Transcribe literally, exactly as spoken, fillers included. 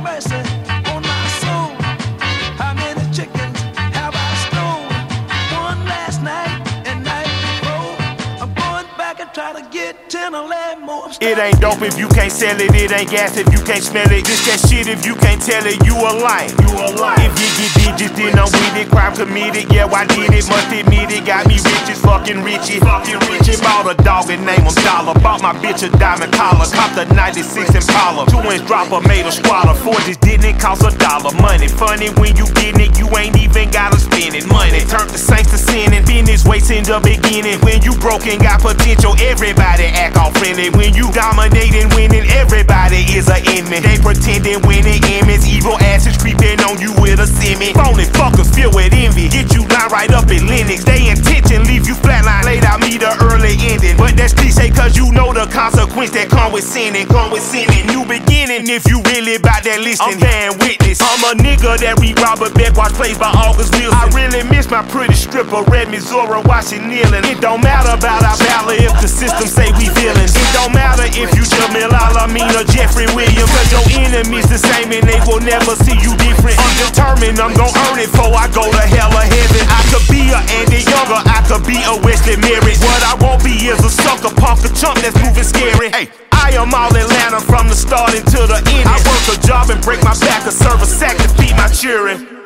mercy on my soul. How many chickens have I stole? One last night and night before. I'm going back and try to get ten or eleven more. It ain't dope if you can't sell it. It ain't gas if you can't smell it. This that shit if you can't tell it. You a lion. You a lion. If you get digits, then I'm with it. Crime committed. Yeah, I did it. Must admit it. Got me rich as fucking Richie. Fucking Richie. Bought a dog and name him Dollar. Bought my bitch a diamond collar. Copped a ninety-six Impala. Two inch dropper made a squatter. Four just didn't cost a dollar. Money funny when you getting it. You ain't even gotta spend it. Money turned the saints to sinning. Business waits in the beginning. When you broken, got potential. Everybody act all friendly. When you dominating, winning, everybody is a enemy. They pretending winning image. Evil asses creeping on you with a semi. Phony fuckers filled with envy. Get you line right up in Linux. They intention leave you flatline. Laid out me the early ending. But that's cliche cause you know the consequence that come with sinning. Come with sinning. New beginning if you really about that listening. I'm bearing witness. I'm a nigga that read Robert Beck, watch plays by August Wilson. I really miss my pretty stripper, Red Missouri, watching kneeling. It don't matter about our valor if the system say we villains. It don't matter if you Jamil Al-Amin or Jeffrey Williams. Cause your enemies the same and they will never see you different. I'm determined I'm gon' earn it before I go to hell or heaven. I could be a Andy Younger, I could be a Wesley Merritt. What I won't be is a sucker punk, a chump that's moving scary. Hey, I am all Atlanta from the start until the end. I work a job and break my back or serve a sack to feed my children.